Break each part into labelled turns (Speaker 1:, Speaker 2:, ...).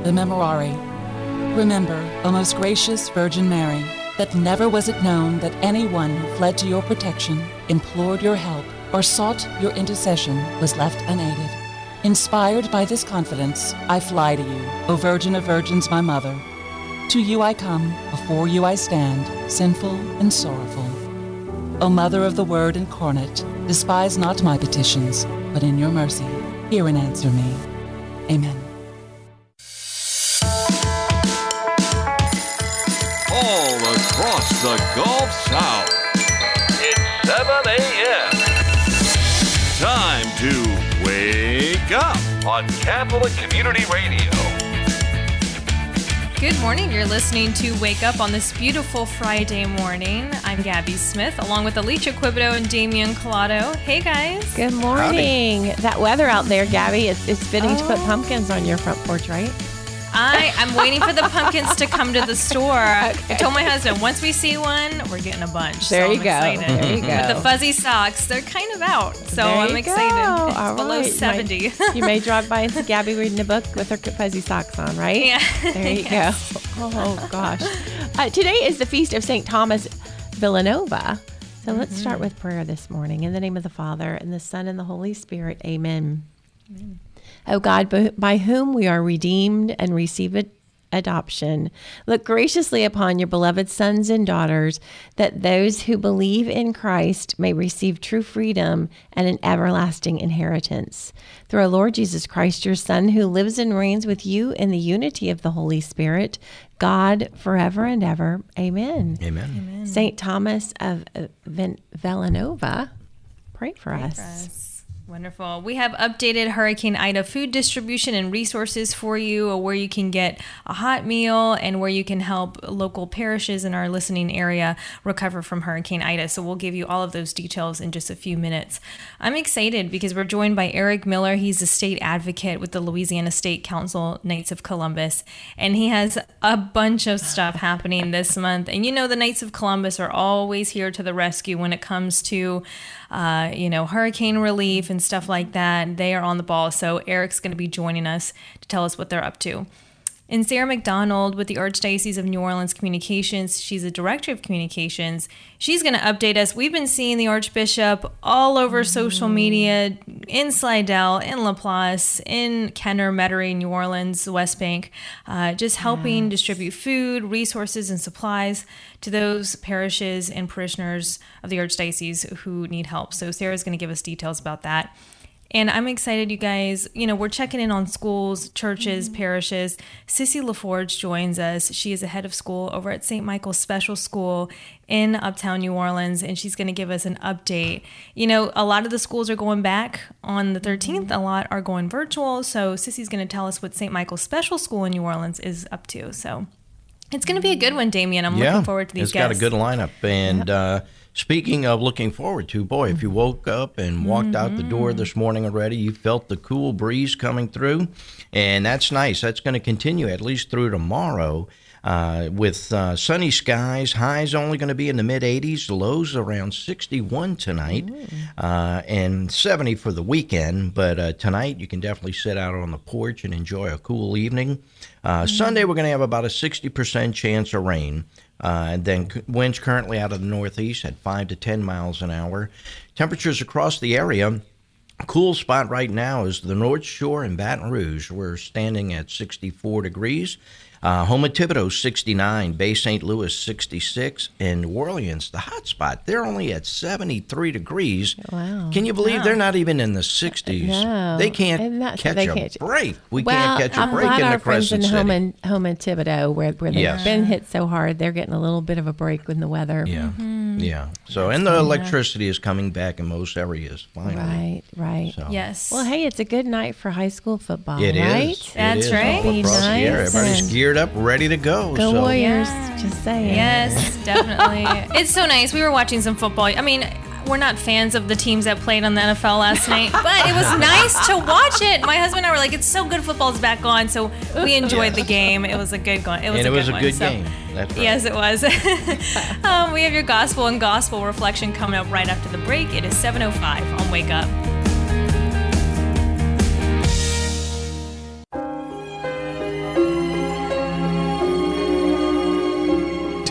Speaker 1: the Memorare. Remember, O most gracious Virgin Mary, that never was it known that anyone who fled to your protection, implored your help, or sought your intercession was left unaided. Inspired by this confidence, I fly to you, O Virgin of Virgins, my Mother. To you I come, before you I stand, sinful and sorrowful. O Mother of the Word incarnate, despise not my petitions, but in your mercy, hear and answer me. Amen.
Speaker 2: All across the Gulf South, it's 7 a.m. Time to wake up on Catholic Community Radio.
Speaker 3: Good morning. You're listening to Wake Up on this beautiful Friday morning. I'm Gabby Smith, along with Alicia Quibido and Damian Collado. Hey, guys.
Speaker 4: Good morning.
Speaker 5: Howdy.
Speaker 4: That weather out there, Gabby, it's fitting to put pumpkins on your front porch, right?
Speaker 3: I'm waiting for the pumpkins to come to the store.
Speaker 4: Okay.
Speaker 3: I told my husband, once we see one, we're getting a bunch.
Speaker 4: There
Speaker 3: so
Speaker 4: you
Speaker 3: I'm
Speaker 4: go.
Speaker 3: excited.
Speaker 4: There you go.
Speaker 3: With the fuzzy socks, they're kind of out. So
Speaker 4: There
Speaker 3: I'm
Speaker 4: you
Speaker 3: excited.
Speaker 4: go.
Speaker 3: It's
Speaker 4: All
Speaker 3: below
Speaker 4: right.
Speaker 3: 70.
Speaker 4: You may drive by and see Gabby reading a book with her fuzzy socks on, right?
Speaker 3: Yeah.
Speaker 4: There you
Speaker 3: Yes.
Speaker 4: go. Oh, gosh. Today is the feast of St. Thomas Villanova. So let's start with prayer this morning. In the name of the Father, and the Son, and the Holy Spirit. Amen. Amen. O God, by whom we are redeemed and receive adoption, look graciously upon your beloved sons and daughters, that those who believe in Christ may receive true freedom and an everlasting inheritance. Through our Lord Jesus Christ, your Son, who lives and reigns with you in the unity of the Holy Spirit, God, forever and ever. Amen.
Speaker 5: Amen.
Speaker 4: St. Thomas of Villanova, pray for us.
Speaker 3: Wonderful. We have updated Hurricane Ida food distribution and resources for you, where you can get a hot meal and where you can help local parishes in our listening area recover from Hurricane Ida. So we'll give you all of those details in just a few minutes. I'm excited because we're joined by Eric Miller. He's a state advocate with the Louisiana State Council Knights of Columbus, and he has a bunch of stuff happening this month. And you know, the Knights of Columbus are always here to the rescue when it comes to hurricane relief and stuff like that. They are on the ball. So Eric's going to be joining us to tell us what they're up to. And Sarah McDonald with the Archdiocese of New Orleans Communications, she's a director of communications. She's going to update us. We've been seeing the Archbishop all over social media, in Slidell, in Laplace, in Kenner, Metairie, New Orleans, West Bank, just helping distribute food, resources, and supplies to those parishes and parishioners of the Archdiocese who need help. So Sarah's going to give us details about that. And I'm excited, you guys. You know, we're checking in on schools, churches, parishes. Sissy LaForge joins us. She is a head of school over at St. Michael's Special School in Uptown New Orleans, and she's going to give us an update. You know, a lot of the schools are going back on the 13th. A lot are going virtual. So Sissy's going to tell us what St. Michael's Special School in New Orleans is up to. So it's going to be a good one, Damien. I'm looking forward to these guests.
Speaker 5: It's got a good lineup. And speaking of looking forward to, boy, if you woke up and walked out the door this morning already, you felt the cool breeze coming through. And that's nice. That's going to continue at least through tomorrow. With sunny skies, highs only going to be in the mid-80s, lows around 61 tonight, and 70 for the weekend. But tonight, you can definitely sit out on the porch and enjoy a cool evening. Sunday, we're going to have about a 60% chance of rain. And then winds currently out of the northeast at 5 to 10 miles an hour. Temperatures across the area. Cool spot right now is the North Shore in Baton Rouge. We're standing at 64 degrees. Home of Thibodaux, 69. Bay St. Louis, 66. And New Orleans, the hot spot, they're only at 73 degrees.
Speaker 4: Wow.
Speaker 5: Can you believe they're not even in the 60s?
Speaker 4: No.
Speaker 5: They can't catch a break. We can't catch a break in the Crescent City.
Speaker 4: I'm glad our friends in home in Thibodaux, where they've been hit so hard, they're getting a little bit of a break in the weather.
Speaker 5: Yeah, yeah. So, and the electricity is coming back in most areas, finally.
Speaker 4: Right.
Speaker 5: So.
Speaker 3: Yes.
Speaker 4: Well, hey, it's a good night for high school football,
Speaker 5: It
Speaker 4: right?
Speaker 5: is.
Speaker 3: That's right.
Speaker 5: All across the area.
Speaker 4: Nice.
Speaker 5: Everybody's geared up, ready to go.
Speaker 4: Go
Speaker 5: so.
Speaker 4: Warriors, just saying.
Speaker 3: Yes, definitely. It's so nice. We were watching some football. I mean, we're not fans of the teams that played on the NFL last night, but it was nice to watch it. My husband and I were like, it's so good football's back on, so we enjoyed the game. It was a good one. It was a good
Speaker 5: game. That's right.
Speaker 3: Yes, it was. We have your gospel and gospel reflection coming up right after the break. It is 7:05 on Wake Up.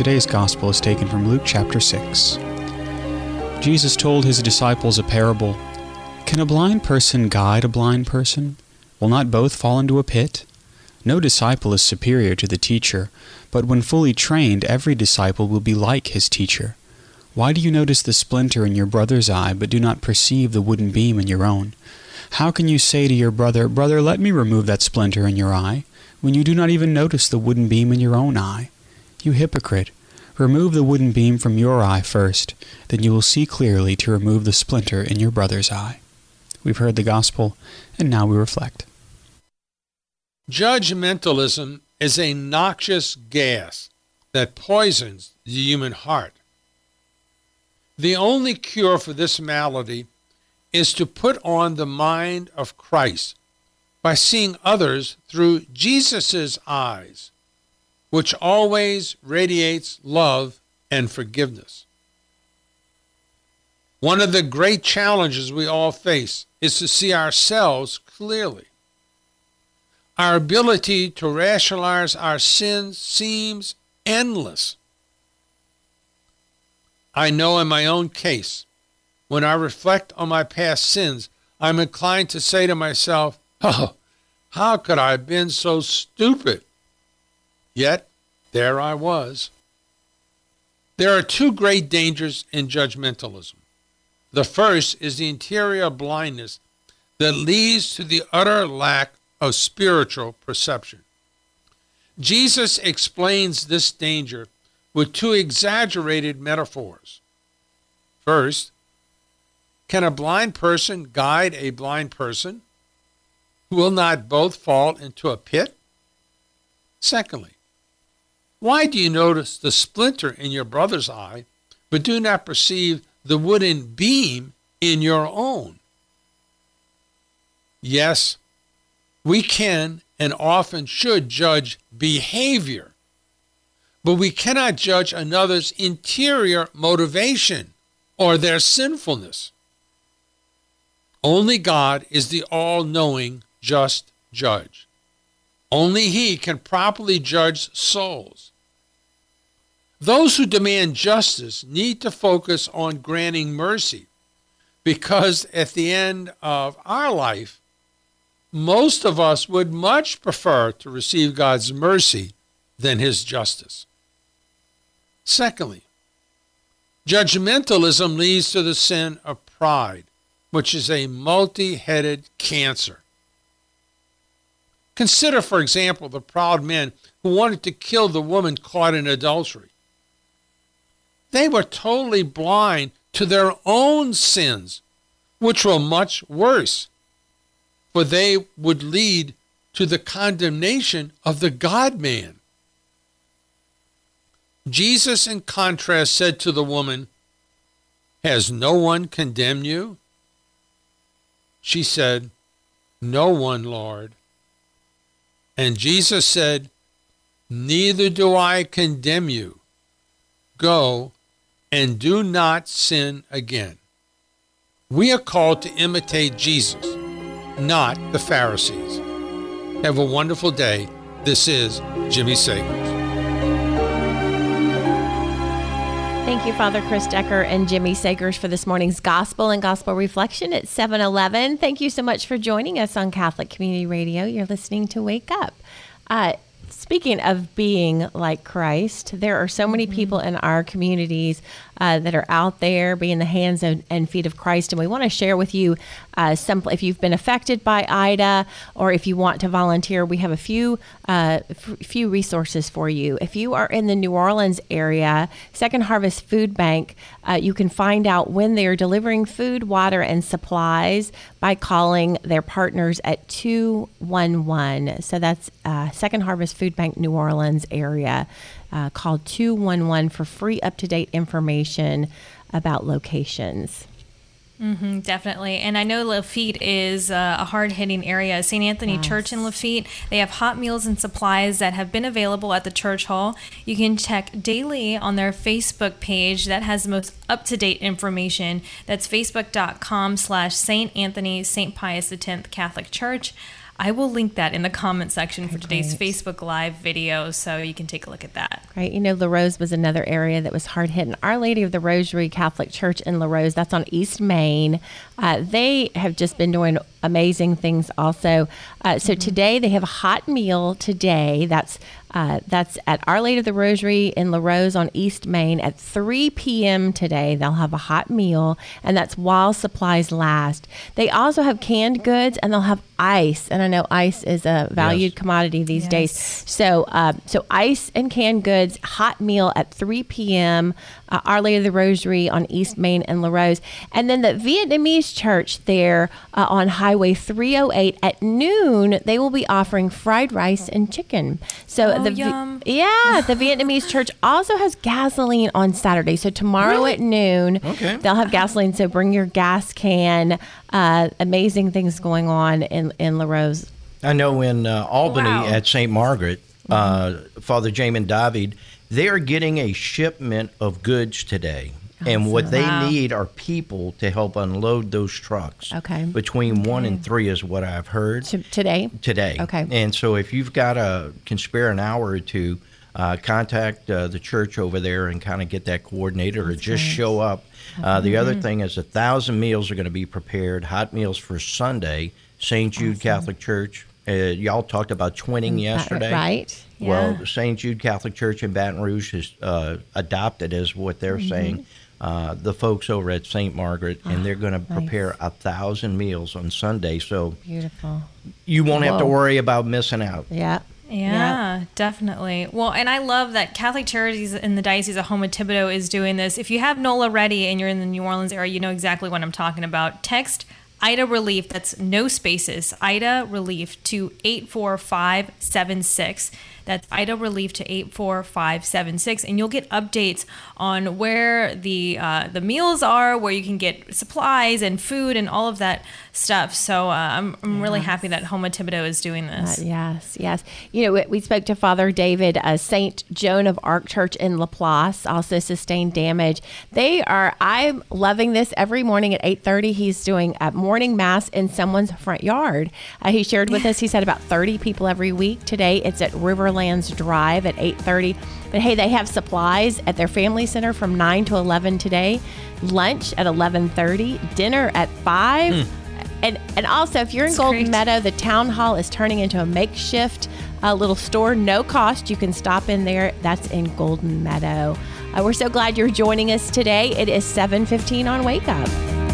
Speaker 6: Today's Gospel is taken from Luke chapter 6. Jesus told his disciples a parable. Can a blind person guide a blind person? Will not both fall into a pit? No disciple is superior to the teacher, but when fully trained, every disciple will be like his teacher. Why do you notice the splinter in your brother's eye, but do not perceive the wooden beam in your own? How can you say to your brother, Brother, let me remove that splinter in your eye, when you do not even notice the wooden beam in your own eye? You hypocrite! Remove the wooden beam from your eye first, then you will see clearly to remove the splinter in your brother's eye. We've heard the gospel, and now we reflect.
Speaker 7: Judgmentalism is a noxious gas that poisons the human heart. The only cure for this malady is to put on the mind of Christ by seeing others through Jesus' eyes, which always radiates love and forgiveness. One of the great challenges we all face is to see ourselves clearly. Our ability to rationalize our sins seems endless. I know in my own case, when I reflect on my past sins, I'm inclined to say to myself, oh, how could I have been so stupid? Yet, there I was. There are two great dangers in judgmentalism. The first is the interior blindness that leads to the utter lack of spiritual perception. Jesus explains this danger with two exaggerated metaphors. First, can a blind person guide a blind person? Will not both fall into a pit? Secondly, why do you notice the splinter in your brother's eye, but do not perceive the wooden beam in your own? Yes, we can and often should judge behavior, but we cannot judge another's interior motivation or their sinfulness. Only God is the all-knowing, just judge. Only He can properly judge souls. Those who demand justice need to focus on granting mercy, because at the end of our life, most of us would much prefer to receive God's mercy than His justice. Secondly, judgmentalism leads to the sin of pride, which is a multi-headed cancer. Consider, for example, the proud men who wanted to kill the woman caught in adultery. They were totally blind to their own sins, which were much worse, for they would lead to the condemnation of the God-man. Jesus, in contrast, said to the woman, "Has no one condemned you?" She said, "No one, Lord." And Jesus said, "Neither do I condemn you. Go and do not sin again." We are called to imitate Jesus, not the Pharisees. Have a wonderful day. This is Jimmy Sagers.
Speaker 4: Thank you, Father Chris Decker and Jimmy Sagers, for this morning's Gospel and Gospel Reflection at 7:11. Thank you so much for joining us on Catholic Community Radio. You're listening to Wake Up. Speaking of being like Christ, there are so many people in our communities that are out there being the hands and feet of Christ. And we want to share with you if you've been affected by Ida, or if you want to volunteer, we have a few resources for you. If you are in the New Orleans area, Second Harvest Food Bank, you can find out when they are delivering food, water, and supplies by calling their partners at 211. So that's Second Harvest Food Bank, New Orleans area. Call 211 for free up-to-date information about locations.
Speaker 3: Mm-hmm, definitely. And I know Lafitte is a hard-hitting area. St. Anthony Church in Lafitte, they have hot meals and supplies that have been available at the church hall. You can check daily on their Facebook page that has the most up-to-date information. That's facebook.com/St. Anthony St. Pius X Catholic Church. I will link that in the comment section for today's
Speaker 4: great.
Speaker 3: Facebook Live video, so you can take a look at that.
Speaker 4: Right. You know, Larose was another area that was hard hit. And Our Lady of the Rosary Catholic Church in Larose, that's on East Main. They have just been doing amazing things also. So today they have a hot meal today. That's at Our Lady of the Rosary in Larose on East Main at 3 p.m. today. They'll have a hot meal, and that's while supplies last. They also have canned goods, and they'll have ice. And I know ice is a valued commodity these days. So ice and canned goods, hot meal at 3 p.m. Our Lady of the Rosary on East Main and Larose. And then the Vietnamese church there on Highway 308 at noon, they will be offering fried rice and chicken. So
Speaker 3: yum.
Speaker 4: the Vietnamese church also has gasoline on Saturday. So tomorrow at noon, they'll have gasoline. So bring your gas can. Amazing things going on in Larose.
Speaker 5: I know in Albany at St. Margaret, Father Jamin David, they are getting a shipment of goods today. And what they need are people to help unload those trucks.
Speaker 4: Okay.
Speaker 5: Between 1 and 3 is what I've heard.
Speaker 4: Today?
Speaker 5: Today.
Speaker 4: Okay.
Speaker 5: And so if you've can spare an hour or two, contact the church over there and kind of get that coordinated, or just show up. The other thing is 1,000 meals are going to be prepared, hot meals for Sunday, St. Jude Catholic Church. Y'all talked about twinning yesterday.
Speaker 4: Right. Yeah.
Speaker 5: Well, St. Jude Catholic Church in Baton Rouge has adopted, as what they're saying, the folks over at St. Margaret, and they're going to prepare 1,000 meals on Sunday. So
Speaker 4: beautiful.
Speaker 5: You won't have to worry about missing out.
Speaker 4: Yeah.
Speaker 3: Yeah, definitely. Well, and I love that Catholic Charities in the Diocese of Houma Thibodaux is doing this. If you have NOLA ready and you're in the New Orleans area, you know exactly what I'm talking about. Text Ida Relief, that's no spaces, Ida Relief to 84576. That's Ida Relief to 84576, and you'll get updates on where the meals are, where you can get supplies and food and all of that stuff. So I'm really happy that Houma Thibodaux is doing this.
Speaker 4: Yes. You know, we spoke to Father David, St. Joan of Arc Church in Laplace, also sustained damage. I'm loving this. Every morning at 8:30, he's doing a morning mass in someone's front yard. He shared with us, he said about 30 people every week. Today, it's at Riverlands Drive at 8:30. But hey, they have supplies at their family center from 9 to 11 today, lunch at 11:30, dinner at 5. And also, if you're in Golden Meadow, the town hall is turning into a makeshift little store, no cost. You can stop in there. That's in Golden Meadow. We're so glad you're joining us today. It is 7:15 on Wake Up.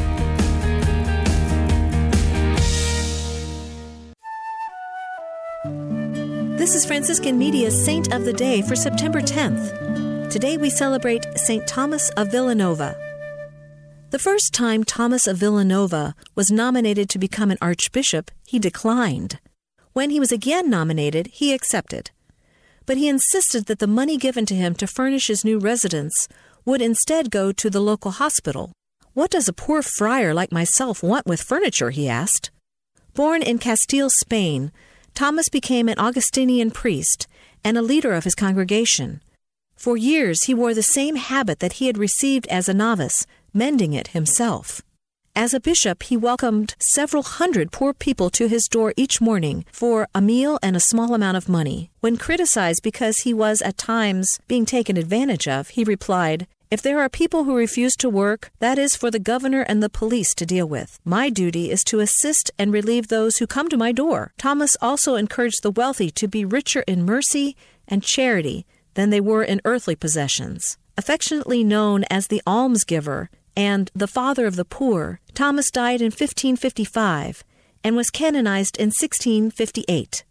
Speaker 8: This is Franciscan Media's Saint of the Day for September 10th. Today we celebrate St. Thomas of Villanova. The first time Thomas of Villanova was nominated to become an archbishop, he declined. When he was again nominated, he accepted. But he insisted that the money given to him to furnish his new residence would instead go to the local hospital. "What does a poor friar like myself want with furniture?" he asked. Born in Castile, Spain, Thomas became an Augustinian priest and a leader of his congregation. For years, he wore the same habit that he had received as a novice, mending it himself. As a bishop, he welcomed several hundred poor people to his door each morning for a meal and a small amount of money. When criticized because he was at times being taken advantage of, he replied, "If there are people who refuse to work, that is for the governor and the police to deal with. My duty is to assist and relieve those who come to my door." Thomas also encouraged the wealthy to be richer in mercy and charity than they were in earthly possessions. Affectionately known as the almsgiver and the father of the poor, Thomas died in 1555 and was canonized in 1658.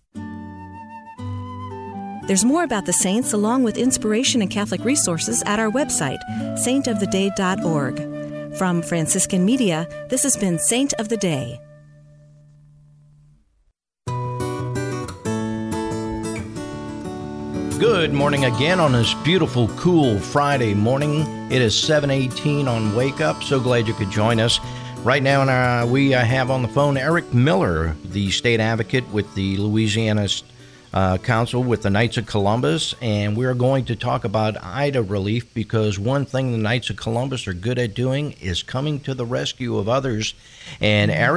Speaker 8: There's more about the saints along with inspiration and Catholic resources at our website, saintoftheday.org. From Franciscan Media, this has been Saint of the Day.
Speaker 5: Good morning again on this beautiful, cool Friday morning. It is 7:18 on Wake Up. So glad you could join us. Right now, we have on the phone Eric Miller, the state advocate with the Louisiana Council with the Knights of Columbus, and we're going to talk about Ida Relief, because one thing the Knights of Columbus are good at doing is coming to the rescue of others. And Eric,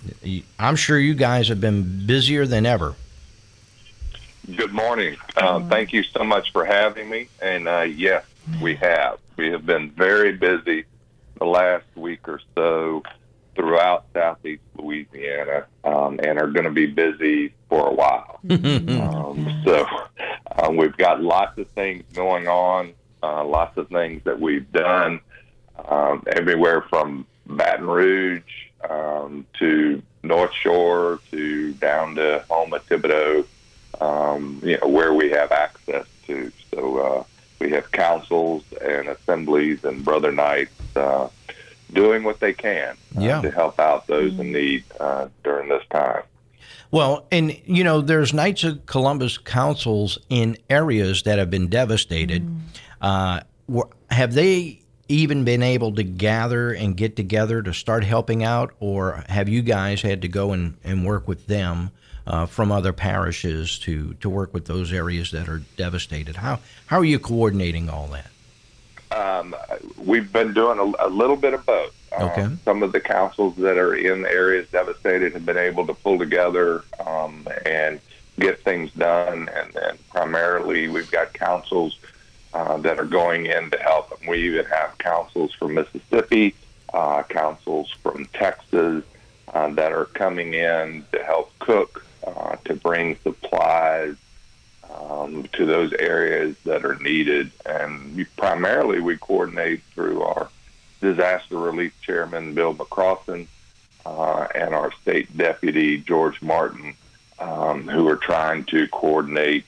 Speaker 5: I'm sure you guys have been busier than ever.
Speaker 9: Good morning. Thank you so much for having me. And yes, we have. We have been very busy the last week or so throughout Southeast Louisiana, and are going to be busy for a while. So we've got lots of things going on, lots of things that we've done, everywhere from Baton Rouge to North Shore to down to Houma, Thibodaux, where we have access to. So we have councils and assemblies and brother nights doing what they can to help out those in need during this time.
Speaker 5: Well, and, there's Knights of Columbus councils in areas that have been devastated. Have they even been able to gather and get together to start helping out, or have you guys had to go and work with them from other parishes to work with those areas that are devastated? How are you coordinating all that?
Speaker 9: We've been doing a little bit of both.
Speaker 5: Okay.
Speaker 9: Some of the councils that are in areas devastated have been able to pull together and get things done. And then primarily we've got councils that are going in to help. And we even have councils from Mississippi, councils from Texas that are coming in to help cook, to bring supplies to those areas that are needed. And primarily we coordinate through our disaster relief chairman, Bill McCrossin, and our state deputy, George Martin, who are trying to coordinate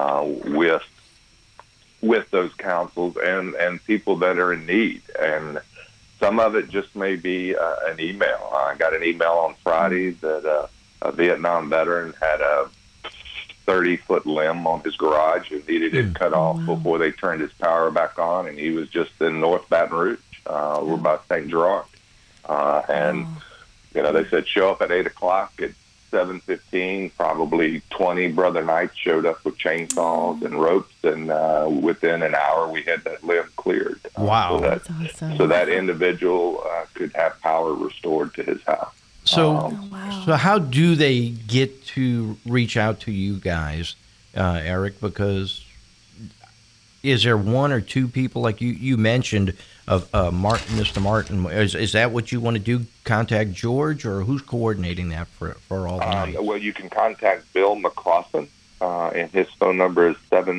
Speaker 9: with those councils and people that are in need. And some of it just may be an email. I got an email on Friday that a Vietnam veteran had a 30-foot limb on his garage and needed it cut off before they turned his power back on, and he was just in North Baton Rouge. We're by St. Gerard. And they said show up at 8 o'clock. At 7:15, probably 20 Brother Knights showed up with chainsaws and ropes, and within an hour we had that limb cleared.
Speaker 5: Wow.
Speaker 4: That's awesome.
Speaker 9: So that individual could have power restored to his house.
Speaker 5: So how do they get to reach out to you guys, Eric? Because is there one or two people, like you mentioned, of Martin, Mr. Martin? Is that what you want to do? Contact George, or who's coordinating that for all the night?
Speaker 9: Well, you can contact Bill McCrossin, and his phone number is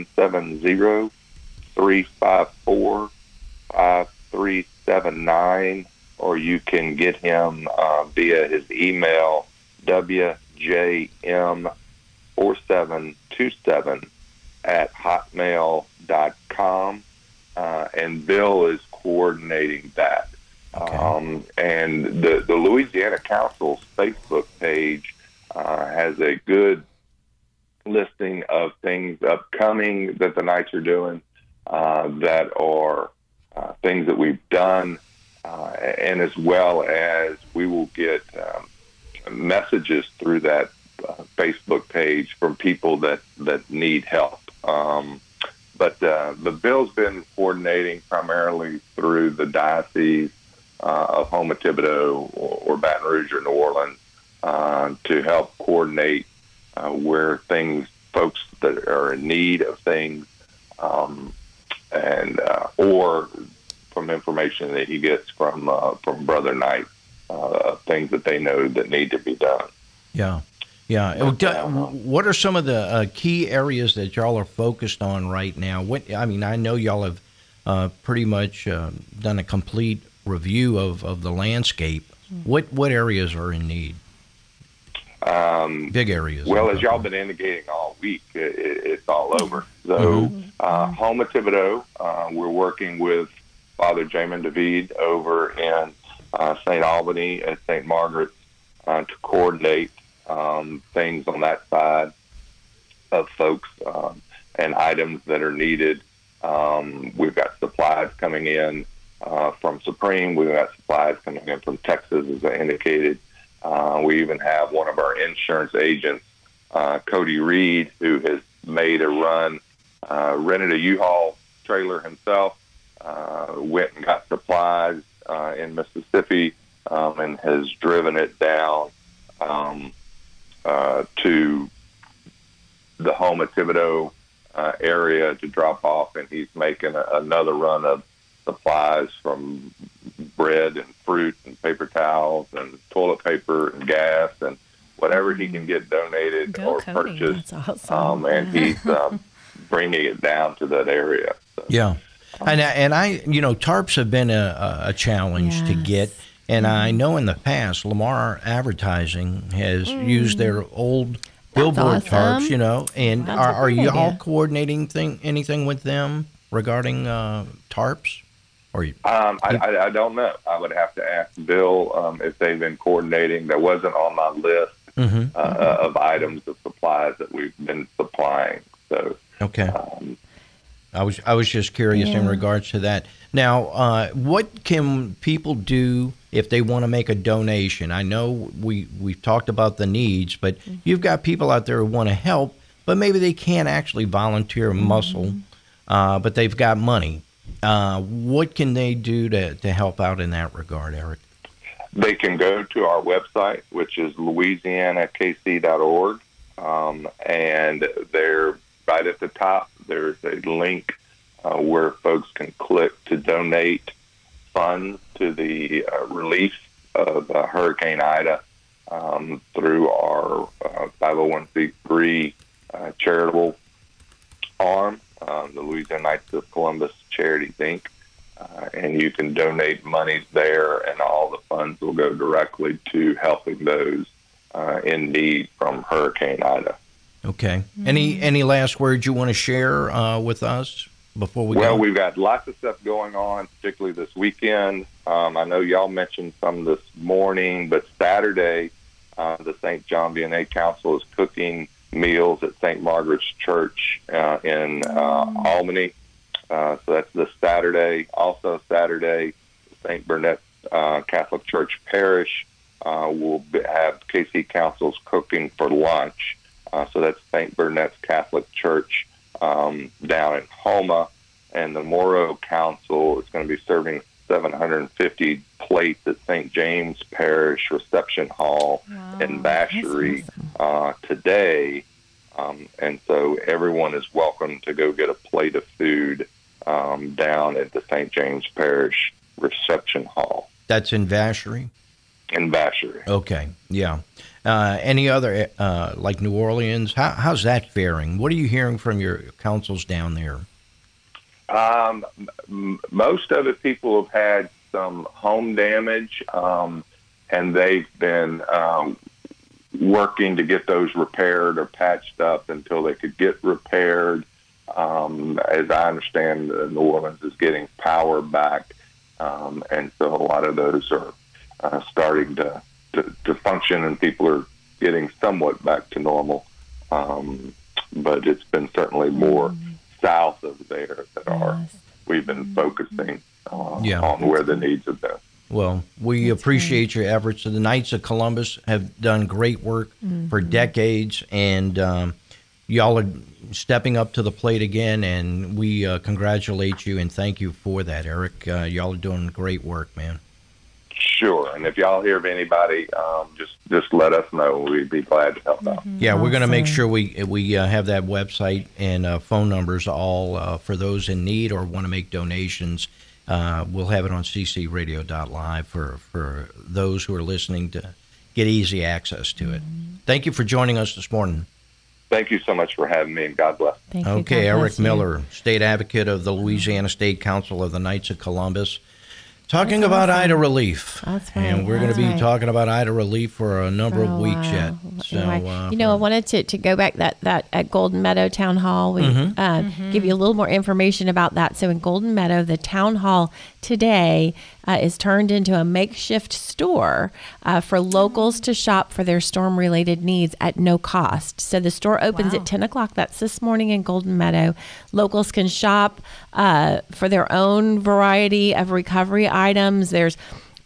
Speaker 9: 770-354-5379, or you can get him via his email, wjm4727@hotmail.com, and Bill is coordinating that. Okay. And the Louisiana Council's Facebook page has a good listing of things upcoming that the Knights are doing, that are things that we've done, and as well as we will get messages through that Facebook page from people that need help. But Bill's been coordinating primarily through the diocese of Houma, Thibodaux, or Baton Rouge or New Orleans, to help coordinate where folks that are in need of things, and or from information that he gets from Brother Knight, things that they know that need to be done.
Speaker 5: Yeah. What are some of the key areas that y'all are focused on right now? I know y'all have pretty much done a complete review of the landscape. What areas are in need? Big areas.
Speaker 9: Well, as y'all been indicating all week, it's all over. So, Houma, Thibodaux, we're working with Father Jamin David over in St. Albany at St. Margaret's to coordinate things on that side of folks and items that are needed. We've got supplies coming in from Supreme. We've got supplies coming in from Texas, as I indicated. We even have one of our insurance agents, Cody Reed, who has made a run, rented a U-Haul trailer himself, went and got supplies in Mississippi, and has driven it down to the home at Thibodeau area to drop off, and he's making another run of supplies from bread and fruit and paper towels and toilet paper and gas and whatever he can get donated or purchased.
Speaker 4: That's awesome.
Speaker 9: And he's bringing it down to that area. So.
Speaker 5: Yeah. And I, tarps have been a challenge to get. And I know in the past, Lamar Advertising has used their old billboard tarps, and
Speaker 4: That's
Speaker 5: are
Speaker 4: a good
Speaker 5: y'all
Speaker 4: idea.
Speaker 5: coordinating anything with them regarding tarps? Or
Speaker 9: I don't know. I would have to ask Bill if they've been coordinating. That wasn't on my list of items of supplies that we've been supplying. So
Speaker 5: okay. I was just curious in regards to that. Now, what can people do if they want to make a donation? I know we've talked about the needs, but you've got people out there who want to help, but maybe they can't actually volunteer muscle, but they've got money. What can they do to help out in that regard, Eric?
Speaker 9: They can go to our website, which is louisianakc.org, and they're right at the top. There's a link where folks can click to donate funds to the relief of Hurricane Ida through our 501c3 charitable arm, the Louisiana Knights of Columbus Charities, Inc. And you can donate monies there, and all the funds will go directly to helping those in need from Hurricane Ida.
Speaker 5: Okay. Any last words you want to share with us before we go?
Speaker 9: Well, we've got lots of stuff going on, particularly this weekend. I know y'all mentioned some this morning, but Saturday, the St. John Vianney Council is cooking meals at St. Margaret's Church in Albany. So that's this Saturday. Also Saturday, St. Burnett Catholic Church Parish will have KC Council's cooking for lunch. So that's St. Burnett's Catholic Church down in Houma. And the Moro Council is going to be serving 750 plates at St. James Parish Reception Hall in Vacherie today. And so everyone is welcome to go get a plate of food down at the St. James Parish Reception Hall.
Speaker 5: That's in Vacherie?
Speaker 9: In Vacherie.
Speaker 5: Okay, yeah. Any other, like New Orleans, how's that faring? What are you hearing from your councils down there?
Speaker 9: Most of it, people have had some home damage, and they've been working to get those repaired or patched up until they could get repaired. As I understand, New Orleans is getting power back, and so a lot of those are starting to function, and people are getting somewhat back to normal. But it's been certainly more south of there that we've been focusing on where the needs have been.
Speaker 5: Well, we appreciate your efforts. The Knights of Columbus have done great work for decades, and y'all are stepping up to the plate again, and we congratulate you and thank you for that, Eric. Y'all are doing great work, man.
Speaker 9: Sure, and if y'all hear of anybody, just let us know. We'd be glad to help out.
Speaker 5: Yeah, we're going to make sure we have that website and phone numbers all for those in need or want to make donations. We'll have it on ccradio.live for those who are listening to get easy access to it. Thank you for joining us this morning.
Speaker 9: Thank you so much for having me, and God bless.
Speaker 4: Thank you.
Speaker 5: Okay,
Speaker 4: God
Speaker 5: Eric
Speaker 4: bless you.
Speaker 5: Miller, State Advocate of the Louisiana State Council of the Knights of Columbus, talking about Ida relief.
Speaker 4: That's right.
Speaker 5: And we're going to be talking about Ida relief for a number of weeks yet. So,
Speaker 4: I wanted to go back that at Golden Meadow Town Hall. We give you a little more information about that. So in Golden Meadow, the town hall today is turned into a makeshift store for locals to shop for their storm-related needs at no cost. So the store opens at 10 o'clock. That's this morning in Golden Meadow. Locals can shop for their own variety of recovery items. There's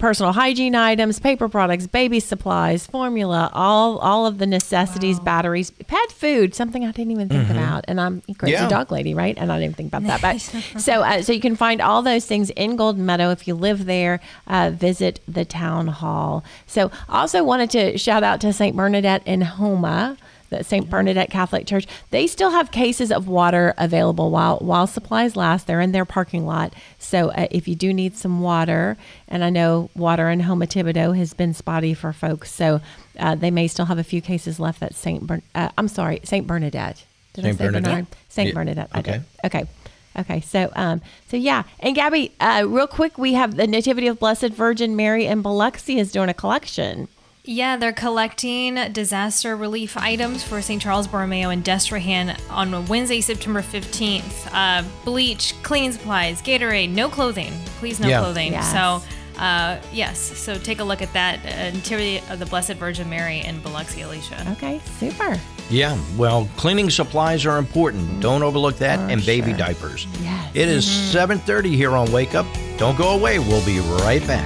Speaker 4: personal hygiene items, paper products, baby supplies, formula, all of the necessities, batteries, pet food, something I didn't even think about. And I'm a crazy dog lady, right? And I didn't even think about that. But so you can find all those things in Golden Meadow. If you live there, visit the town hall. So also wanted to shout out to St. Bernadette in Houma, the St. Bernadette Catholic Church. They still have cases of water available while supplies last. They're in their parking lot. So if you do need some water, and I know water in Houma Thibodaux has been spotty for folks, so they may still have a few cases left at St. Bernadette. Did I say Bernard? St. Bernadette.
Speaker 5: Okay.
Speaker 4: Okay. So yeah. And Gabby, real quick, we have the Nativity of Blessed Virgin Mary in Biloxi is doing a collection.
Speaker 3: Yeah, they're collecting disaster relief items for St. Charles Borromeo and Destrehan on Wednesday, September 15th. Bleach, cleaning supplies, Gatorade, no clothing. Please, no clothing.
Speaker 4: Yes.
Speaker 3: So, yes. So take a look at that. Nativity of the Blessed Virgin Mary in Biloxi, Alicia.
Speaker 4: Okay, super.
Speaker 5: Yeah, well, cleaning supplies are important. Don't overlook that. And baby diapers.
Speaker 4: Yes.
Speaker 5: It is 7:30 here on Wake Up. Don't go away. We'll be right back.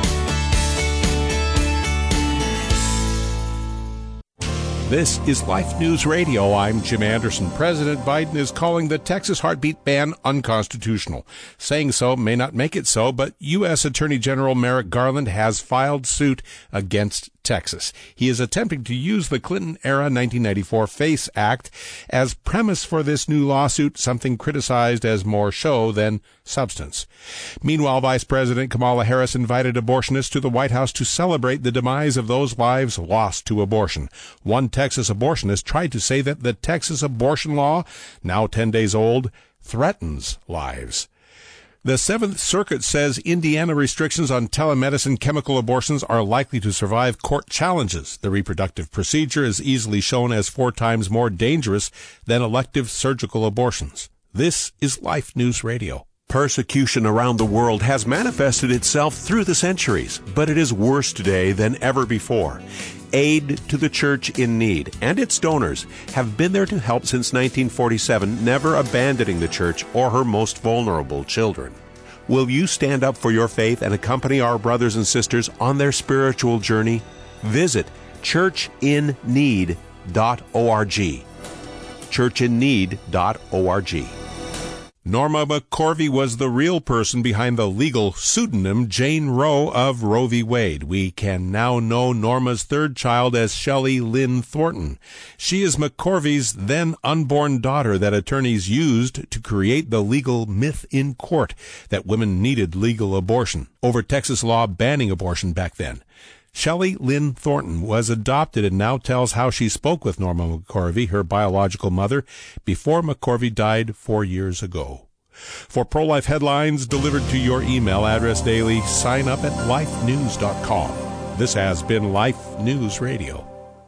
Speaker 10: This is Life News Radio. I'm Jim Anderson. President Biden is calling the Texas heartbeat ban unconstitutional. Saying so may not make it so, but U.S. Attorney General Merrick Garland has filed suit against Texas. He is attempting to use the Clinton-era 1994 FACE Act as premise for this new lawsuit, something criticized as more show than substance. Meanwhile, Vice President Kamala Harris invited abortionists to the White House to celebrate the demise of those lives lost to abortion. One Texas abortionist tried to say that the Texas abortion law, now 10 days old, threatens lives. The Seventh Circuit says Indiana restrictions on telemedicine chemical abortions are likely to survive court challenges. The reproductive procedure is easily shown as 4 times more dangerous than elective surgical abortions. This is Life News Radio.
Speaker 11: Persecution around the world has manifested itself through the centuries, but it is worse today than ever before. Aid to the Church in Need and its donors have been there to help since 1947, never abandoning the Church or her most vulnerable children. Will you stand up for your faith and accompany our brothers and sisters on their spiritual journey? Visit churchinneed.org. churchinneed.org. Norma McCorvey was the real person behind the legal pseudonym Jane Roe of Roe v. Wade. We can now know Norma's third child as Shelley Lynn Thornton. She is McCorvey's then unborn daughter that attorneys used to create the legal myth in court that women needed legal abortion over Texas law banning abortion back then. Shelley Lynn Thornton was adopted and now tells how she spoke with Norma McCorvey, her biological mother, before McCorvey died 4 years ago. For pro-life headlines delivered to your email address daily, sign up at lifenews.com. This has been Life News Radio.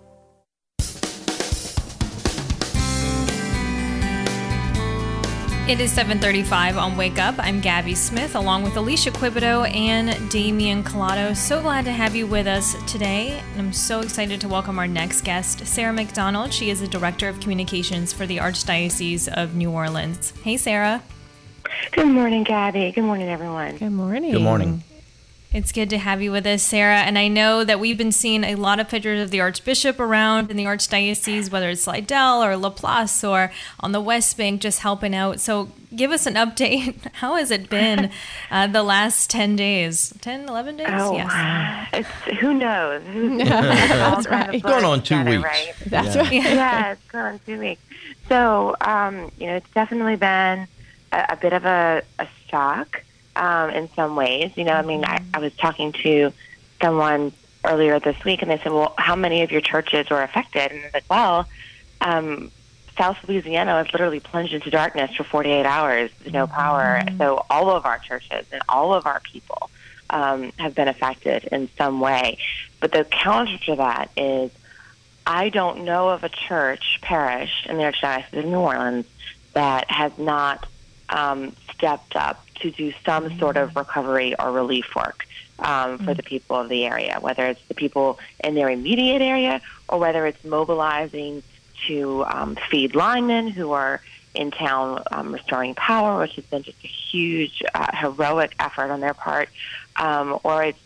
Speaker 3: It is 7:35 on Wake Up. I'm Gabby Smith, along with Alicia Quibido and Damian Collado. So glad to have you with us today. And I'm so excited to welcome our next guest, Sarah McDonald. She is the Director of Communications for the Archdiocese of New Orleans. Hey, Sarah.
Speaker 12: Good morning, Gabby. Good morning, everyone.
Speaker 4: Good morning.
Speaker 5: Good morning.
Speaker 3: It's good to have you with us, Sarah. And I know that we've been seeing a lot of pictures of the Archbishop around in the Archdiocese, whether it's Slidell or Laplace or on the West Bank, just helping out. So give us an update. How has it been the last 10 days? 10, 11 days?
Speaker 12: Oh,
Speaker 3: yes.
Speaker 12: Who knows?
Speaker 4: That's right.
Speaker 5: It's going on 2 weeks.
Speaker 12: Right?
Speaker 4: That's right.
Speaker 12: Yeah, it's going on 2 weeks. So, it's definitely been a bit of a shock. In some ways, I was talking to someone earlier this week, and they said, "Well, how many of your churches were affected?" And I was like, "Well, South Louisiana was literally plunged into darkness for 48 hours, no power. So all of our churches and all of our people have been affected in some way. But the counter to that is, I don't know of a parish in the Archdiocese of New Orleans that has not stepped up to do some sort of recovery or relief work for the people of the area, whether it's the people in their immediate area or whether it's mobilizing to feed linemen who are in town restoring power, which has been just a huge, heroic effort on their part, or it's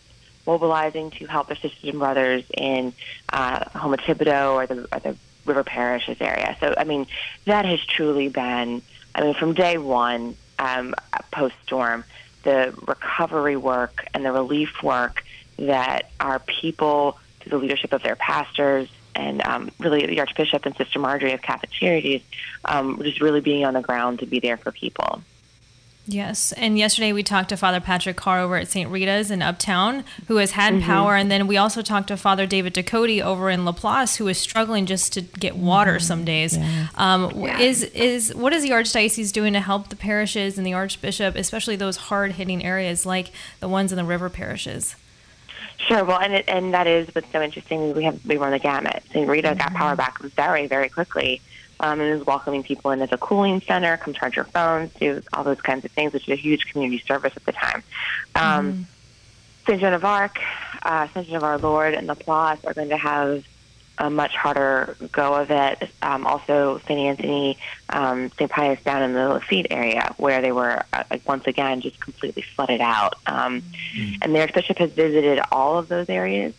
Speaker 12: mobilizing to help their sisters and brothers in home of Thibodaux or the River Parishes area. So, I mean, that has truly been, from day one, post-storm, the recovery work and the relief work that our people, through the leadership of their pastors, and really the Archbishop and Sister Marjorie of Catholic Charities, just really being on the ground to be there for people.
Speaker 3: Yes, and yesterday we talked to Father Patrick Carr over at St. Rita's in Uptown, who has had power, and then we also talked to Father David Ducote over in Laplace, who is struggling just to get water some days. What is the Archdiocese doing to help the parishes and the Archbishop, especially those hard-hitting areas like the ones in the river parishes?
Speaker 12: Sure. Well, and that is what's so interesting. We run the gamut. St. Rita got power back very, very quickly. And is welcoming people in as a cooling center, come charge your phones, do all those kinds of things, which is a huge community service at the time. St. Joan of Arc, St. Joan of Our Lord, and Laplace are going to have a much harder go of it. Also, St. Anthony, St. Pius down in the Lafitte area, where they were, once again, just completely flooded out. And the Archbishop has visited all of those areas.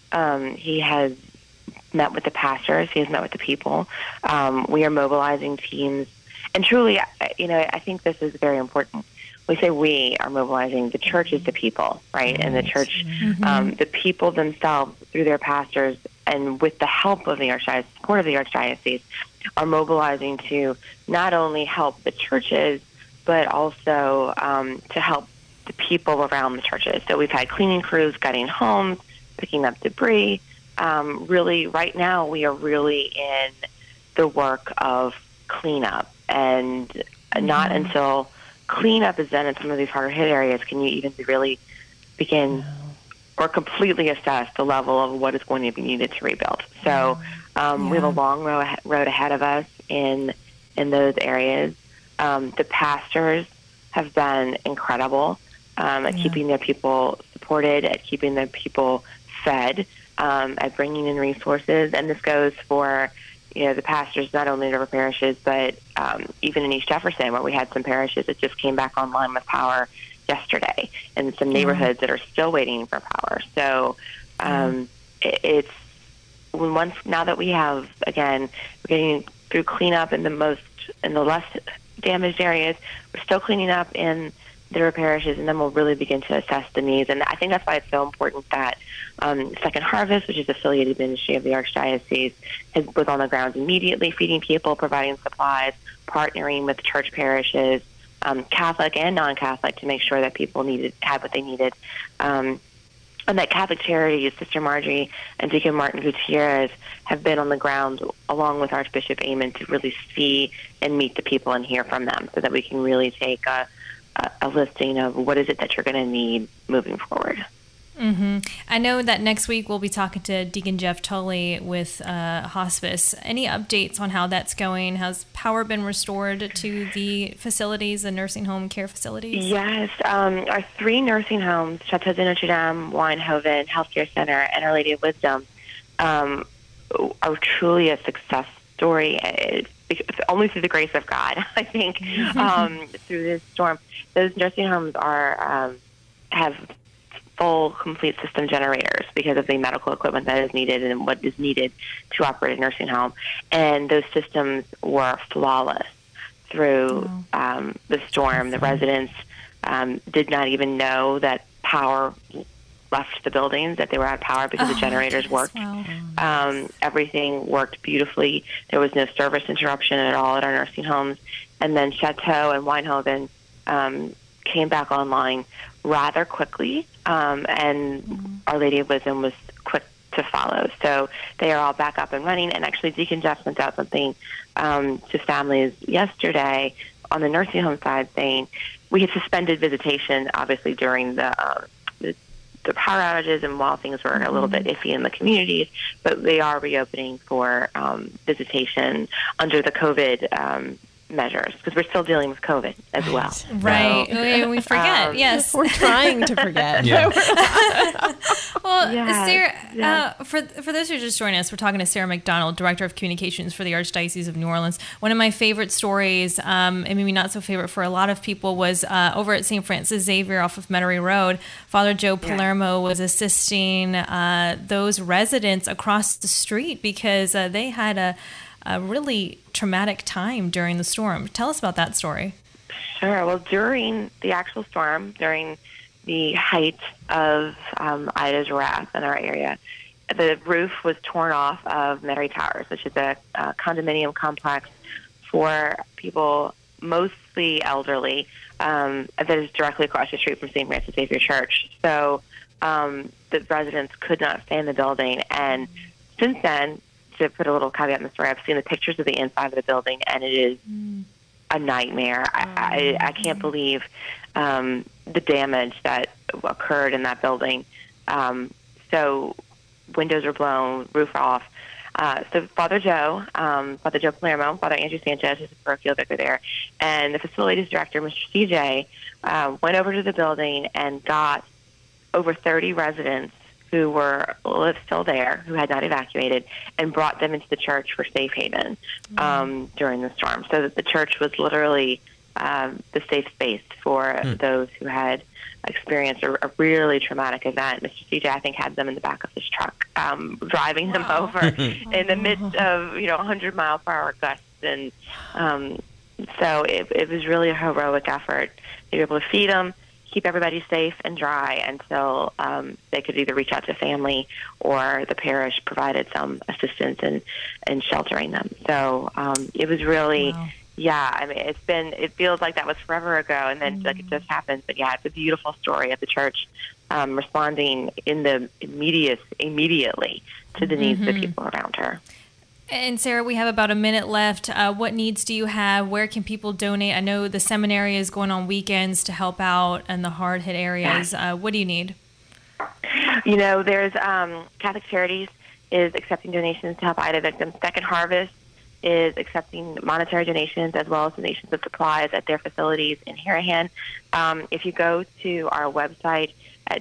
Speaker 12: He has met with the pastors. He has met with the people. We are mobilizing teams. And truly, I think this is very important. We say we are mobilizing. The church is the people, right? And the church, the people themselves, through their pastors, and with the help of the Archdiocese, support of the Archdiocese, are mobilizing to not only help the churches, but also to help the people around the churches. So we've had cleaning crews gutting homes, picking up debris. Really, right now, we are really in the work of cleanup, and not until cleanup is done in some of these harder hit areas can you even really begin or completely assess the level of what is going to be needed to rebuild. So we have a long road ahead of us in those areas. The pastors have been incredible at keeping their people supported, at keeping their people fed, at bringing in resources. And this goes for, the pastors, not only in river parishes, but even in East Jefferson, where we had some parishes that just came back online with power yesterday, and some neighborhoods that are still waiting for power. So it's now that we have, again, we're getting through cleanup in the less damaged areas. We're still cleaning up in the river parishes, and then we'll really begin to assess the needs. And I think that's why it's so important that Second Harvest, which is affiliated ministry of the Archdiocese, was on the ground immediately, feeding people, providing supplies, partnering with church parishes, Catholic and non-Catholic, to make sure that people had what they needed. And that Catholic Charities, Sister Marjorie and Deacon Martin Gutierrez, have been on the ground along with Archbishop Amon to really see and meet the people and hear from them, so that we can really take a listing of what is it that you're going to need moving forward.
Speaker 3: I know that next week we'll be talking to Deacon Jeff Tully with hospice. Any updates on how that's going? Has power been restored to the facilities, the nursing home care facilities?
Speaker 12: Yes. Our 3 nursing homes, Chateau de Notre Dame, Winehoven Healthcare Center, and Our Lady of Wisdom, are truly a success story. It's only through the grace of God, I think, through this storm. Those nursing homes have full, complete system generators because of the medical equipment that is needed and what is needed to operate a nursing home. And those systems were flawless through the storm. The residents did not even know that power left the buildings, that they were out of power because the generators worked. Everything worked beautifully. There was no service interruption at all at our nursing homes. And then Chateau and Winehoven came back online rather quickly, and Our Lady of Wisdom was quick to follow. So they are all back up and running. And actually, Deacon Jeff sent out something to families yesterday on the nursing home side saying we had suspended visitation, obviously, during the power outages and while things were a little bit iffy in the communities, but they are reopening for visitation under the COVID measures because we're still dealing with COVID as well.
Speaker 3: Right.
Speaker 12: So,
Speaker 3: we forget. Yes.
Speaker 4: We're trying to forget.
Speaker 3: Well, Sarah, for those who are just joining us, we're talking to Sarah McDonald, Director of Communications for the Archdiocese of New Orleans. One of my favorite stories, and maybe not so favorite for a lot of people, was over at St. Francis Xavier off of Metairie Road. Father Joe Palermo was assisting those residents across the street because they had a really traumatic time during the storm. Tell us about that story.
Speaker 12: Sure. Well, during the actual storm, during the height of Ida's wrath in our area, the roof was torn off of Metairie Towers, which is a condominium complex for people, mostly elderly, that is directly across the street from St. Francis Xavier Church. So the residents could not stay in the building. And since then, to put a little caveat in the story, I've seen the pictures of the inside of the building, and it is a nightmare. I can't believe the damage that occurred in that building. So windows were blown, roof off. So Father Joe Palermo, Father Andrew Sanchez, who's a parochial vicar there, and the facilities director, Mr. CJ, went over to the building and got over 30 residents who lived still there, who had not evacuated, and brought them into the church for safe haven during the storm. So that the church was literally the safe space for those who had experienced a really traumatic event. Mr. CJ, I think, had them in the back of his truck, driving them over in the midst of 100-mile-per-hour gusts, and so it was really a heroic effort. They were able to feed them, keep everybody safe and dry until they could either reach out to family or the parish provided some assistance in sheltering them. So it was really, I mean, it feels like that was forever ago, and then like it just happened. But yeah, it's a beautiful story of the church responding in the immediately to the needs of the people around her.
Speaker 3: And Sarah, we have about a minute left. What needs do you have? Where can people donate? I know the seminary is going on weekends to help out in the hard-hit areas. What do you need?
Speaker 12: There's Catholic Charities is accepting donations to help Ida victims. Second Harvest is accepting monetary donations as well as donations of supplies at their facilities in Harahan. If you go to our website at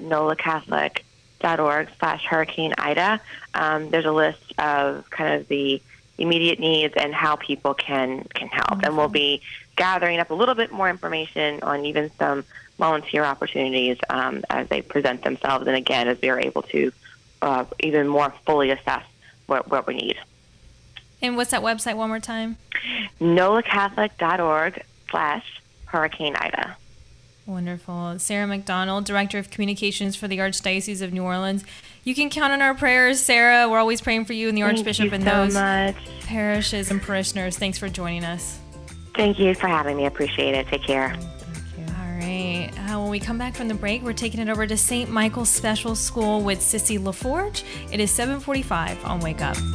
Speaker 12: nolacatholic.org/Hurricane Ida, there's a list of kind of the immediate needs and how people can help. And we'll be gathering up a little bit more information on even some volunteer opportunities as they present themselves, and again, as they're able to even more fully assess what we need.
Speaker 3: And what's that website one more time?
Speaker 12: nolacatholic.org/Hurricane Ida.
Speaker 3: Wonderful. Sarah McDonald, Director of Communications for the Archdiocese of New Orleans. You can count on our prayers, Sarah. We're always praying for you and the Archbishop and those parishes and parishioners. Thanks for joining us.
Speaker 12: Thank you for having me. I appreciate it. Take care.
Speaker 3: All right. When we come back from the break, we're taking it over to St. Michael's Special School with Sissy LaForge. It is 7:45 on Wake Up.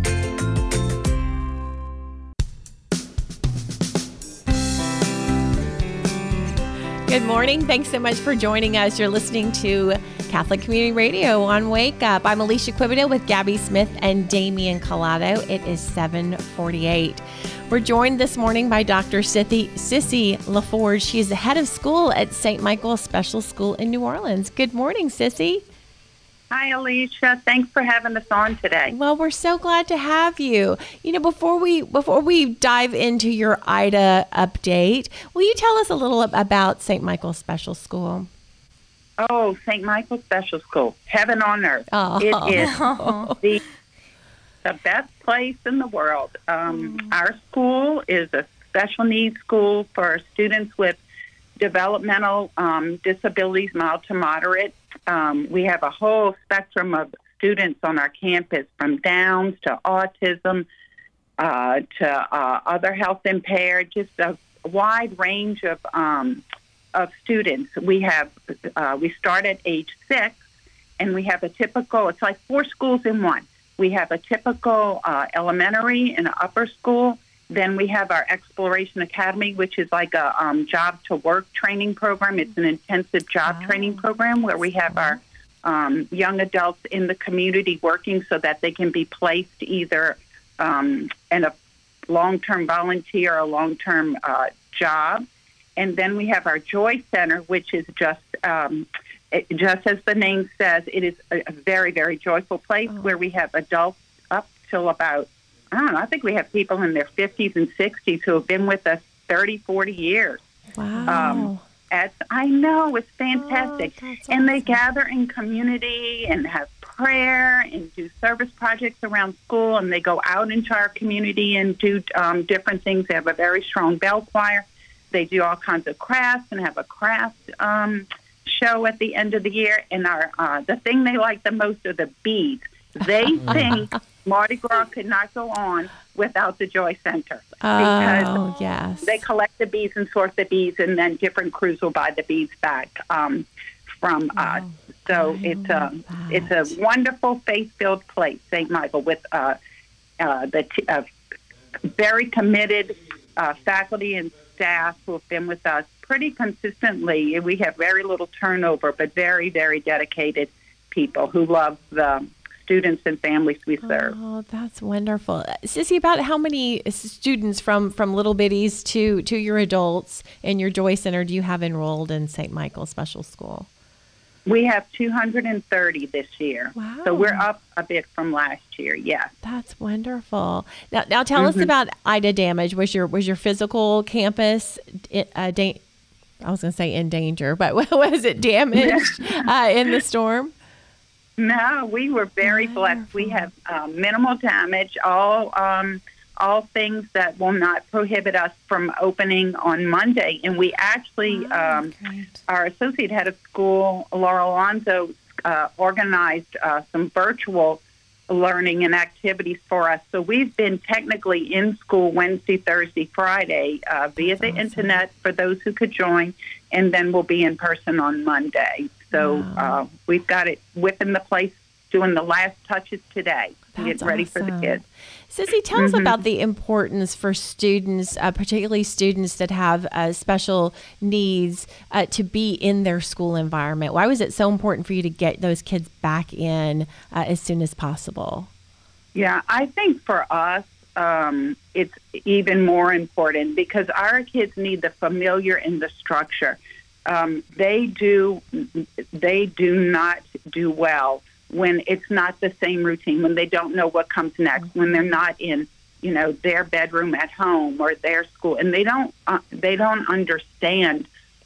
Speaker 4: Good morning. Thanks so much for joining us. You're listening to Catholic Community Radio on Wake Up. I'm Alicia Quibido with Gabby Smith and Damian Collado. It is 7:48. We're joined this morning by Dr. Sissy LaForge. She is the head of school at St. Michael's Special School in New Orleans. Good morning, Sissy.
Speaker 13: Hi, Alicia. Thanks for having us on today.
Speaker 4: Well, we're so glad to have you. Before we dive into your Ida update, will you tell us a little about St. Michael's Special School?
Speaker 13: Oh, St. Michael's Special School, heaven on earth. Oh. It is the best place in the world. Our school is a special needs school for students with developmental disabilities, mild to moderate. We have a whole spectrum of students on our campus, from Downs to autism to other health impaired, just a wide range of students. We start at age 6, and we have a typical, it's like 4 schools in one. We have a typical elementary and upper school. Then we have our Exploration Academy, which is like a job-to-work training program. It's an intensive job training program where we have our young adults in the community working so that they can be placed either in a long-term volunteer, a long-term job. And then we have our Joy Center, which is just as the name says, it is a very, very joyful place where we have adults up till about, I think we have people in their 50s and 60s who have been with us 30, 40 years.
Speaker 4: Wow.
Speaker 13: I know, it's fantastic. And they gather in community and have prayer and do service projects around school, and they go out into our community and do different things. They have a very strong bell choir. They do all kinds of crafts and have a craft show at the end of the year. And the thing they like the most are the beads. They think Mardi Gras could not go on without the Joy Center. Because they collect the beads and sort the beads, and then different crews will buy the beads back from us. So it's a wonderful faith-filled place, St. Michael, with very committed faculty and staff who have been with us pretty consistently. We have very little turnover, but very, very dedicated people who love the students and families we serve.
Speaker 4: Oh, that's wonderful. Sissy, about how many students from little bitties to your adults in your Joy Center do you have enrolled in St. Michael's Special School?
Speaker 13: We have 230 this year. Wow. So we're up a bit from last year, yes.
Speaker 4: That's wonderful. Now tell us about Ida damage. Was your physical campus, I was going to say in danger, but was it damaged in the storm?
Speaker 13: No, we were very blessed. We have minimal damage, all things that will not prohibit us from opening on Monday. And we actually, our associate head of school, Laura Alonso, organized some virtual learning and activities for us. So we've been technically in school Wednesday, Thursday, Friday via the internet for those who could join, and then we'll be in person on Monday. So we've got it whipping the place, doing the last touches today to get ready for the kids.
Speaker 4: Sissy, tell us about the importance for students, particularly students that have special needs, to be in their school environment. Why was it so important for you to get those kids back in as soon as possible?
Speaker 13: Yeah, I think for us, it's even more important because our kids need the familiar and the structure. They do not do well when it's not the same routine, when they don't know what comes next, when they're not in, their bedroom at home or their school, and they don't understand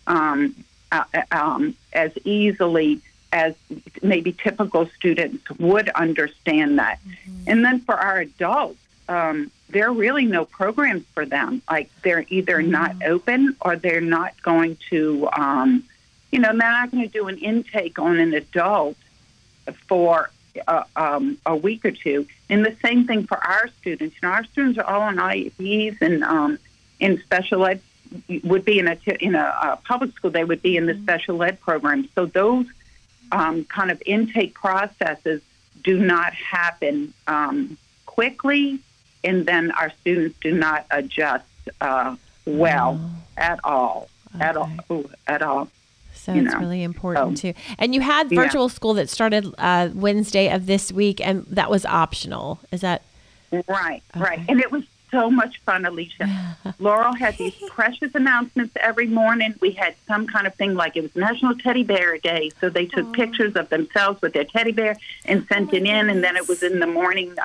Speaker 13: as easily as maybe typical students would understand that. And then for our adults, there are really no programs for them. Like they're either not open or they're not going to, they're not going to do an intake on an adult for a week or two. And the same thing for our students. Our students are all on IEPs and in special ed. Would be in a public school. They would be in the special ed program. So those kind of intake processes do not happen quickly, and then our students do not adjust well at all. At all.
Speaker 4: So it's really important too. And you had virtual school that started Wednesday of this week, and that was optional. Is that
Speaker 13: right? Okay. Right. And it was so much fun, Alicia. Laurel had these precious announcements every morning. We had some kind of thing like it was National Teddy Bear Day, so they took pictures of themselves with their teddy bear and sent it in, and then it was in the morning.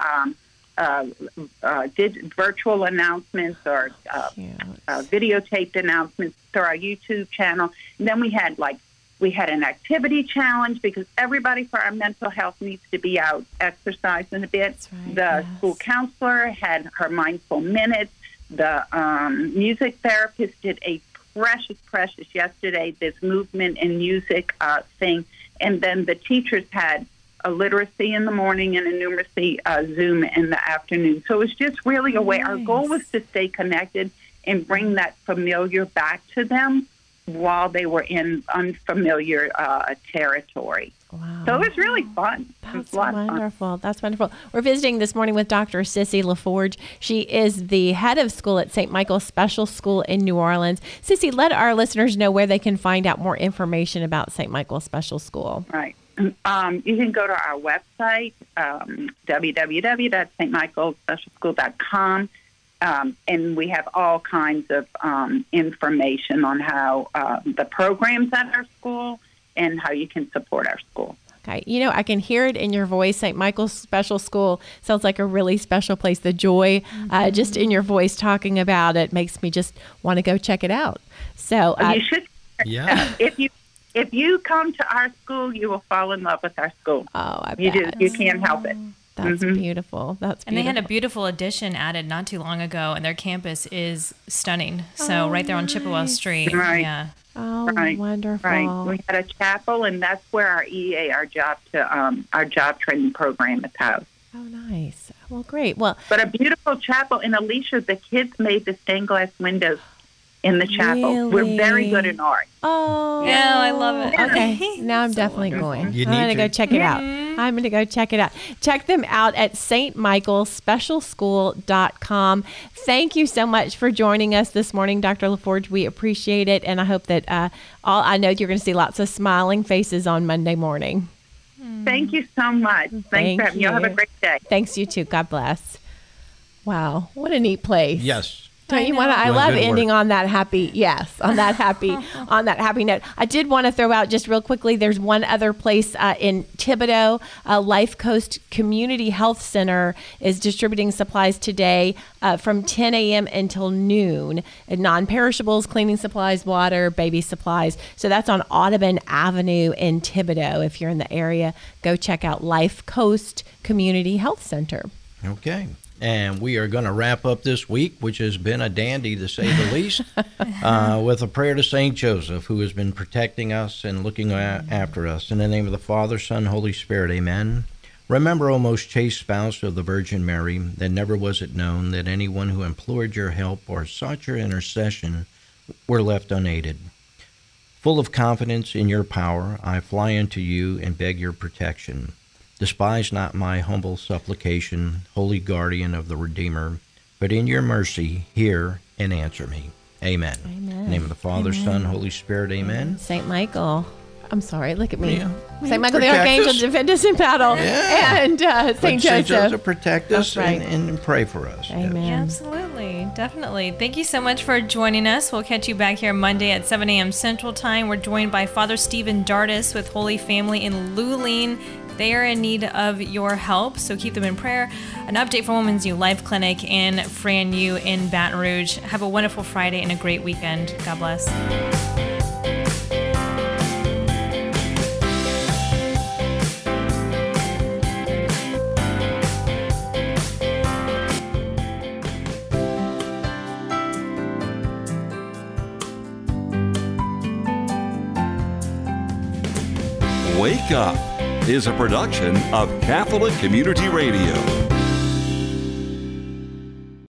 Speaker 13: Did virtual announcements or videotaped announcements through our YouTube channel. And then we had an activity challenge because everybody for our mental health needs to be out exercising a bit. The school counselor had her mindful minutes. The music therapist did a precious yesterday, this movement and music thing. And then the teachers had a literacy in the morning and a numeracy Zoom in the afternoon. So it was just really a way. Our goal was to stay connected and bring that familiar back to them while they were in unfamiliar territory. Wow. So it was really fun.
Speaker 4: That's wonderful. That's wonderful. We're visiting this morning with Dr. Sissy LaForge. She is the head of school at St. Michael's Special School in New Orleans. Sissy, let our listeners know where they can find out more information about St. Michael's Special School.
Speaker 13: Right. You can go to our website, www.stmichaelspecialschool.com, And we have all kinds of information on how the programs at our school and how you can support our school.
Speaker 4: Okay. You know, I can hear it in your voice. St. Michael's Special School sounds like a really special place. The joy just in your voice talking about it makes me just want to go check it out. So
Speaker 13: you should. Yeah. If you come to our school, you will fall in love with our school.
Speaker 4: Oh, I bet.
Speaker 13: You do. You can't help it.
Speaker 4: That's beautiful. That's beautiful.
Speaker 3: And they had a beautiful addition added not too long ago, and their campus is stunning. So right there on Chippewa Street.
Speaker 13: Right.
Speaker 3: Yeah.
Speaker 4: Oh,
Speaker 13: right.
Speaker 4: Wonderful.
Speaker 13: Right. We had a chapel, and that's where our EA, our job training program is housed.
Speaker 4: Oh, nice. Well, great. Well,
Speaker 13: but a beautiful chapel. In Alicia, the kids made the stained glass windows in the chapel.
Speaker 4: Really?
Speaker 13: We're very good in art.
Speaker 4: Oh,
Speaker 3: yeah, I love it.
Speaker 4: Okay, now I'm definitely going. I'm
Speaker 5: need
Speaker 4: going to
Speaker 5: to
Speaker 4: go check it out. I'm going to go check it out. Check them out at stmichaelspecialschool.com. Thank you so much for joining us this morning, Dr. LaForge. We appreciate it, and I hope that I know you're going to see lots of smiling faces on Monday morning.
Speaker 13: Thank you so much. Thanks for having me. Y'all have a great day.
Speaker 4: Thanks, you too. God bless. Wow, what a neat place.
Speaker 5: Yes.
Speaker 4: Don't you want to? I love ending on that happy. Yes, on that happy note. I did want to throw out just real quickly. There's one other place in Thibodaux. Life Coast Community Health Center is distributing supplies today from 10 a.m. until noon. Non-perishables, cleaning supplies, water, baby supplies. So that's on Audubon Avenue in Thibodaux. If you're in the area, go check out Life Coast Community Health Center.
Speaker 5: Okay. And we are going to wrap up this week, which has been a dandy to say the least, with a prayer to St. Joseph, who has been protecting us and looking after us. In the name of the Father, Son, Holy Spirit, amen. Remember, O most chaste spouse of the Virgin Mary, that never was it known that anyone who implored your help or sought your intercession were left unaided. Full of confidence in your power, I fly unto you and beg your protection. Despise not my humble supplication, holy guardian of the Redeemer, but in your mercy hear and answer me. Amen.
Speaker 4: Amen.
Speaker 5: In the name of the Father, Son, Holy Spirit, amen.
Speaker 4: St. Michael. I'm sorry, look at me.
Speaker 5: Yeah.
Speaker 4: St. Michael the Archangel, defend us in battle.
Speaker 5: Yeah.
Speaker 4: And St. Joseph.
Speaker 5: Protect us
Speaker 4: right.
Speaker 5: and pray for us.
Speaker 4: Amen.
Speaker 3: Yeah, absolutely. Definitely. Thank you so much for joining us. We'll catch you back here Monday at 7 a.m. Central Time. We're joined by Father Stephen Dardis with Holy Family in Luling. They are in need of your help, so keep them in prayer. An update from Women's U Life Clinic in Fran U in Baton Rouge. Have a wonderful Friday and a great weekend. God bless.
Speaker 2: Wake Up is a production of Catholic Community Radio.